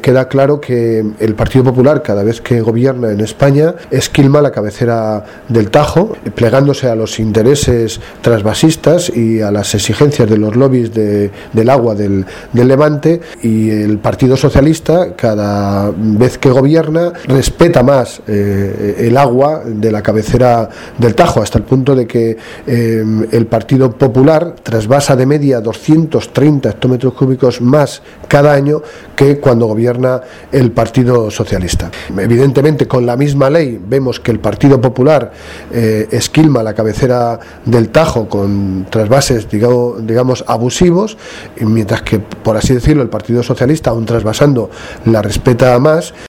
queda claro que el Partido Popular, cada vez que gobierna en España, esquilma la cabecera del Tajo, plegándose a los intereses trasvasistas y a las exigencias de los lobbies del agua del Levante, y el Partido Socialista, cada vez que gobierna, respeta más el agua de la cabecera del Tajo, hasta el punto de que el Partido Popular trasvasa de media 230 hectómetros cúbicos más cada año que cuando gobierna el Partido Socialista. Evidentemente, con la misma ley vemos que el Partido Popular esquilma la cabecera del Tajo con trasvases, digamos, abusivos, mientras que, por así decirlo, el Partido Socialista, aún trasvasando, la respeta más.